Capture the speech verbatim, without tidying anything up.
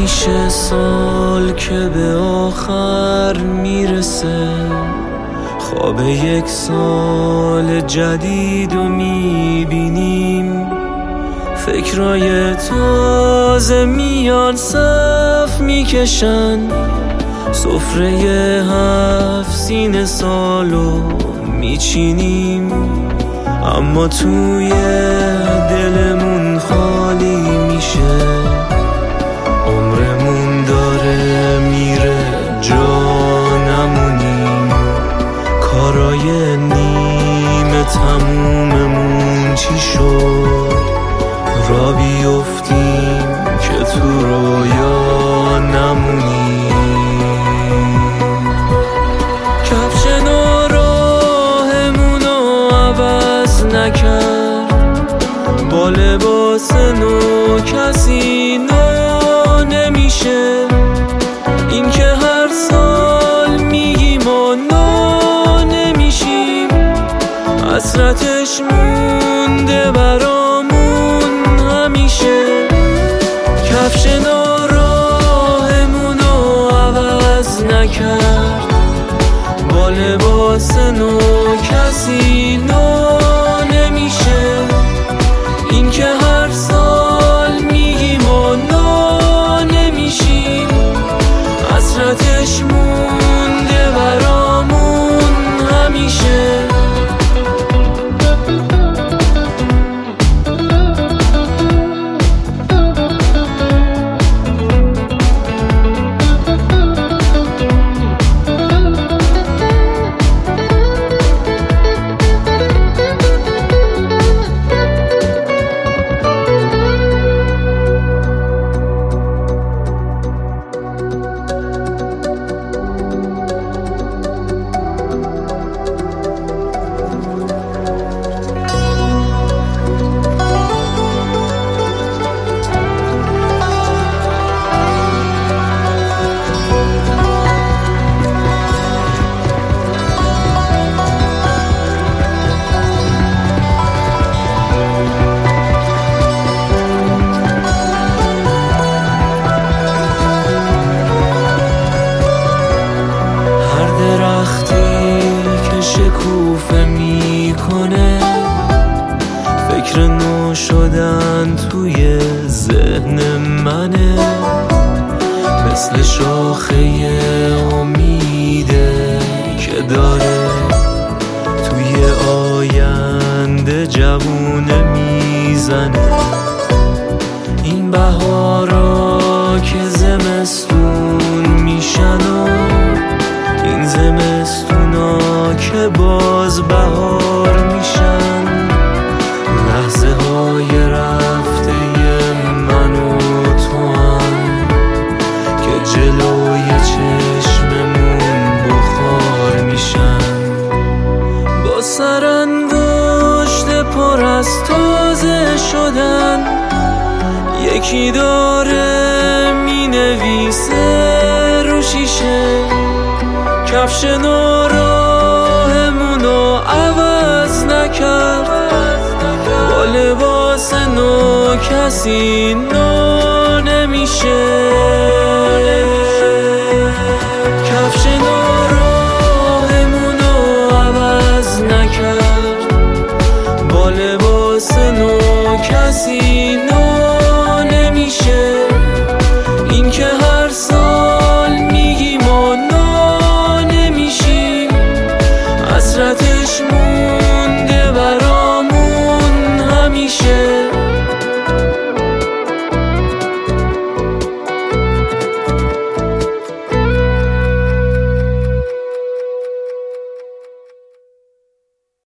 میشه سال که به آخر میرسه، خواب یک سال جدید رو میبینیم. فکرای تازه میان صف میکشن، سفره هفت سین سالو میچینیم. اما توی دلمون خالی میشه، عمرمون داره میره جا نمونیم. کارای نیمه تموممون چی شد؟ را بیفتیم که تو رویا نمونیم. کفش راهمونو عوض نکرد، با لباس نو کسی نو نمیشه. این که هر سال میگیم و نو نمیشیم، حسرتش مونده برامون همیشه. کفش نو راهمونو عوض نکرد، با لباس نو کسی نو نمیشه. این که هر سال میگیم و نو نمیشیم، حسرتش مونده برامون همیشه. شکوفه میکنه، فکر نو شدن توی ذهن منه. مثل شاخه امیده که داره توی آینده جوونه میزنه. این بهارا که زمستون میشن و این زمستونا که باز بهار میشن. لحظه های رفته من و تو هم که جلوی چشممون بخار میشن. با سرانگشت پر از تازه شدن، یکی داره مینویسه رو شیشه. کفش نو راهمونو عوض نکرد، با لباس نو کسی نو نمیشه. کفش نو راهمونو عوض نکرد، با لباس نو کسی نو